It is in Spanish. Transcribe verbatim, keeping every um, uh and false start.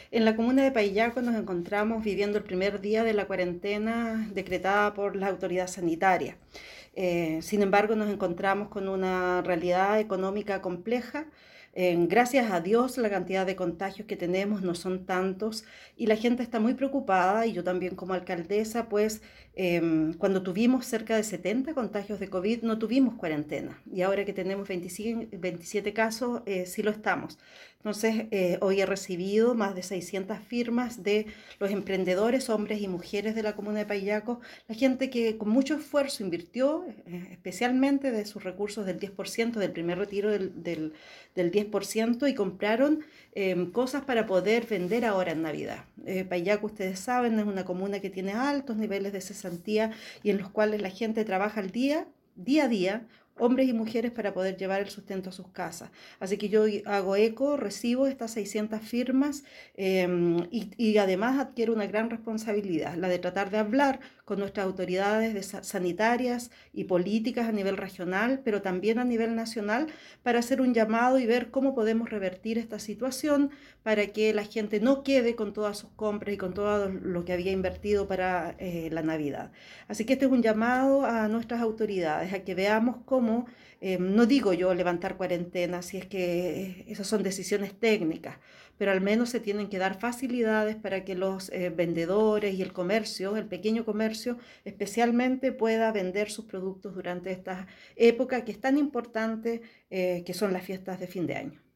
En la comuna de Paillaco nos encontramos viviendo el primer día de la cuarentena decretada por la autoridad sanitaria. Eh, sin embargo, nos encontramos con una realidad económica compleja. Eh, gracias a Dios, la cantidad de contagios que tenemos no son tantos y la gente está muy preocupada, y yo también como alcaldesa, pues eh, cuando tuvimos cerca de setenta contagios de COVID no tuvimos cuarentena, y ahora que tenemos veinticinco, veintisiete casos, eh, sí lo estamos. Entonces, eh, hoy he recibido más de seiscientas firmas de los emprendedores, hombres y mujeres de la comuna de Paillaco, la gente que con mucho esfuerzo invirtió, eh, especialmente de sus recursos del diez por ciento, del primer retiro del, del, del diez por ciento, y compraron eh, cosas para poder vender ahora en Navidad. Eh, Paillaco, ustedes saben, es una comuna que tiene altos niveles de cesantía y en los cuales la gente trabaja al día, día a día, hombres y mujeres, para poder llevar el sustento a sus casas. Así que yo hago eco, recibo estas seiscientas firmas, eh, y, y además adquiero una gran responsabilidad, la de tratar de hablar con nuestras autoridades de sanitarias y políticas a nivel regional, pero también a nivel nacional, para hacer un llamado y ver cómo podemos revertir esta situación para que la gente no quede con todas sus compras y con todo lo que había invertido para eh, la Navidad. Así que este es un llamado a nuestras autoridades, a que veamos cómo, eh, no digo yo levantar cuarentena, si es que esas son decisiones técnicas, pero al menos se tienen que dar facilidades para que los eh, vendedores y el comercio, el pequeño comercio especialmente, pueda vender sus productos durante esta época que es tan importante, eh, que son las fiestas de fin de año.